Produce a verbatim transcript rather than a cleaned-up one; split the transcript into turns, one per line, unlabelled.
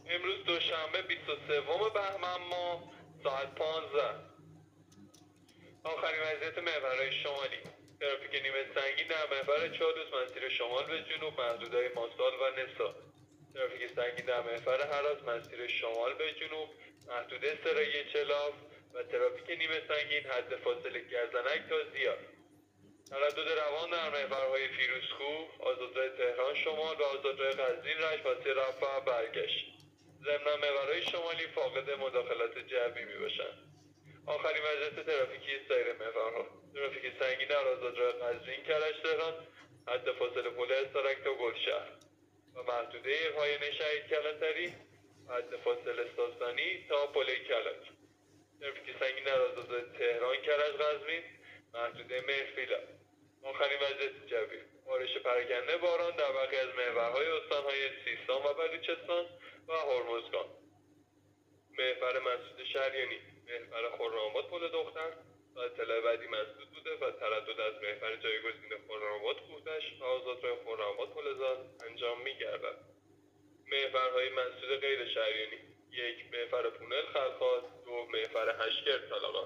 امروز دوشنبه بیست و سوم بهمن ماه ساعت پانزده. آخرین وضعیت محورهای شمالی. ترافیک نیمه سنگین در محور چالوس مسیر شمال به جنوب محدودهای ماسال و نسا. ترافیک سنگین در محور هراز مسیر شمال به جنوب محدوده سرایی چلاف و ترافیک نیمه سنگین حد فاصله گرزنک تا زیاد. تردد روان در محورهای فیروزکوه، آزادراه تهران شمال و آزادراه قزوین رشت واسه رفت و برگشت. ضمن محورهای شمالی فاقد مداخلات جوی می باشند. آخرین وضعیت ترافیکی سایر محورها. ترافیک سنگین در آزادراه قزوین کرج تهران حد فاصله پل استارک تا گلشهر و محدوده پایان شهید کلانتری حد فاصله ساسانی تا پل کلک. ترافیک سنگین در آزادراه تهران کرج قزوین محدوده مهرفیلا. آخرین وضعیت جوی. بارش پراکنده باران در برخی از محورهای استانهای سیستان و بلوچستان و هرمزگان. محور مسدود شریانی، محور خرم‌آباد پل دختر تا اطلاع بعدی مسدود بوده و تردد از محور جایگزین خرم‌آباد کوه‌دشت و آزادراه خرم‌آباد پل زاد انجام می‌گردد. محورهای مسدود غیر شریانی: یک محور پونل خلخال، دو محور هشکر طلقان.